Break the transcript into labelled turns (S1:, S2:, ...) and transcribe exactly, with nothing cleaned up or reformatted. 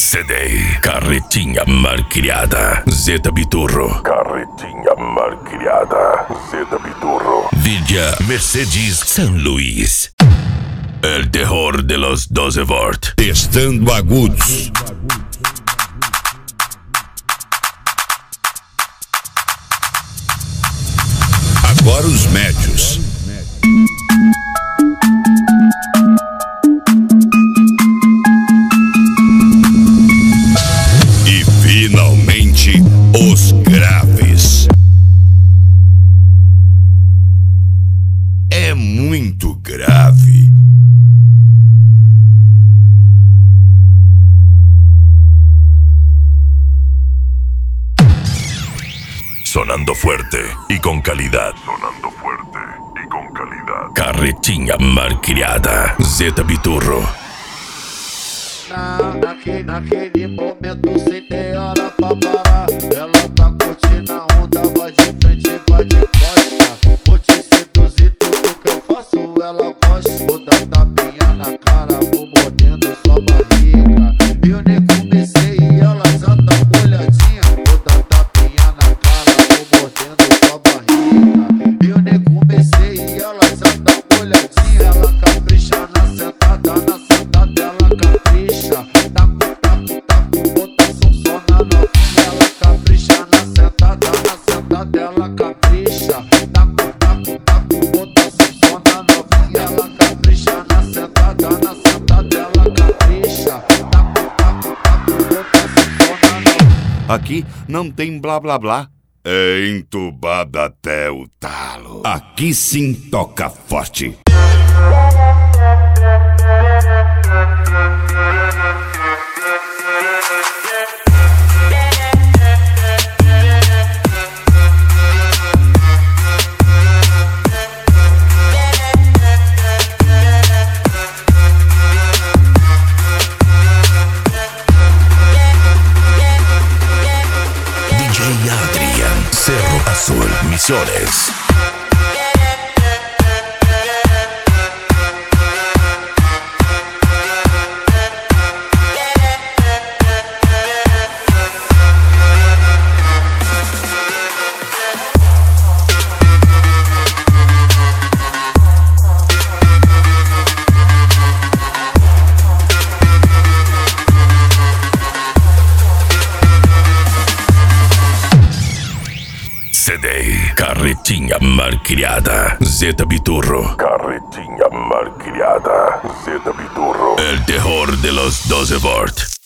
S1: C D, carretinha malcriada, Zeta Biturro. Carretinha malcriada, Zeta Biturro. Villa Mercedes San Luis. El terror de los doze volt.
S2: Testando agudos. Agora os médios. E finalmente os graves. É muito grave.
S1: Sonando fuerte y con calidad. Sonando fuerte y con calidad. Carretinha malcriada, Zeta Biturro.
S3: Na, naquele, naquele momento sem ter hora pra parar. Ela tá curtindo a onda, vai de frente, vai de costa. Vou te seduzir, tudo que eu faço ela gosta. Vou dar tapinha na cara, vou mordendo sua barriga. Eu nem comecei e ela já tá molhadinha. Vou dar tapinha na cara, vou mordendo sua barriga. Eu nem comecei e ela já tá molhadinha. Ela capricha na sentada, na sentada ela capricha. Taco, taco, taco, botação só na novinha. Ela capricha na sentada, na sentada ela capricha. Taco, taco, taco, botação só na novinha. Ela capricha na sentada, na sentada ela capricha. Taco, taco, taco, botação só na novinha.
S2: Aqui não tem blá blá blá. É entubado até o talo. Aqui sim toca forte.
S1: D J Adrian, Cerro Azul, Misiones. C D, carretinha malcriada, Zeta Biturro. Carretinha malcriada, Zeta Biturro. El terror de los doze volt.